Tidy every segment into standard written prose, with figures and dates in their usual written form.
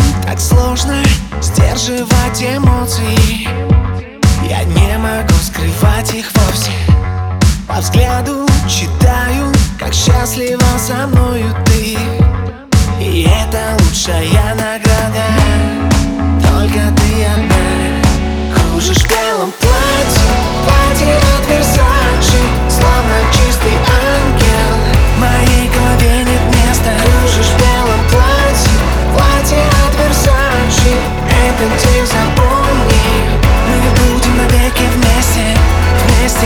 так сложно сдерживать эмоции. Я не могу скрывать их вовсе. По взгляду читаю, как счастлива со мною ты. И это лучшая награда. Только ты одна. Кружишь в белом платье, платье от Versace, словно чистый ангел. В моей голове нет места. Кружишь в белом платье, платье от Versace. Этот день запомни. Мы будем навеки вместе, вместе.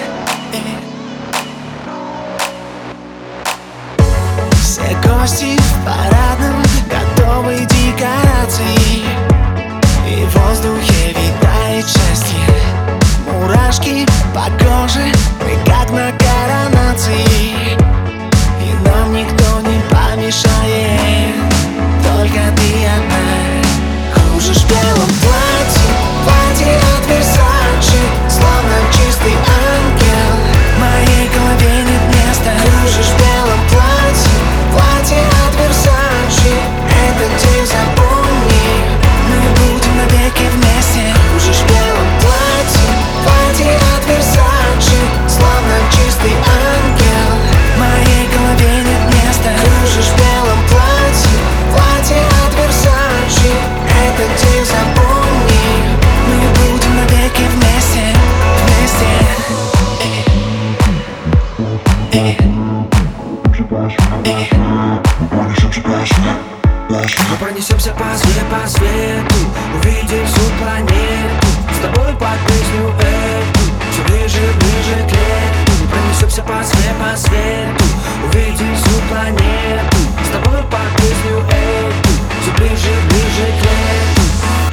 Все гости в парадном, готовы декорации. И в воздухе витает счастье. Мурашки по коже, мы как на коронации. И нам никто не помешает. Только ты одна. Кружишь в белом платье, платье от Versace, словно чистый ангел. В моей голове нет места. Кружишь в белом платье, платье от Versace. Этот день запомни. Мы будем навеки вместе. Кружишь в белом платье, платье от Versace, словно чистый ангел. В моей голове нет места. Кружишь в белом платье, платье от Versace. Этот день запомни. Мы будем навеки вместе, вместе. Мы пронесемся по свету, увидим всю планету. С тобой под песню эту, все ближе, ближе к лету. Мы пронесемся по свету, увидим всю планету. С тобой под песню эту, все ближе, ближе к лету.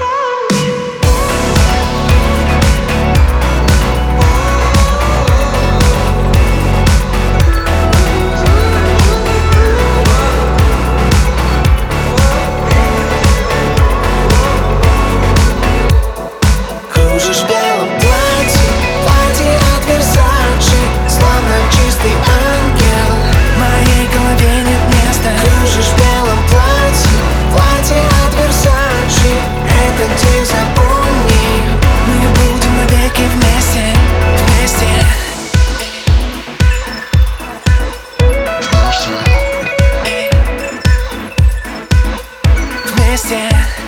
Кружишь в белом платье, платье от Versace, словно чистый ангел. В моей голове нет места. Кружишь в белом платье, платье от Versace. Этот день запомни. Мы будем навеки вместе, вместе. Вместе.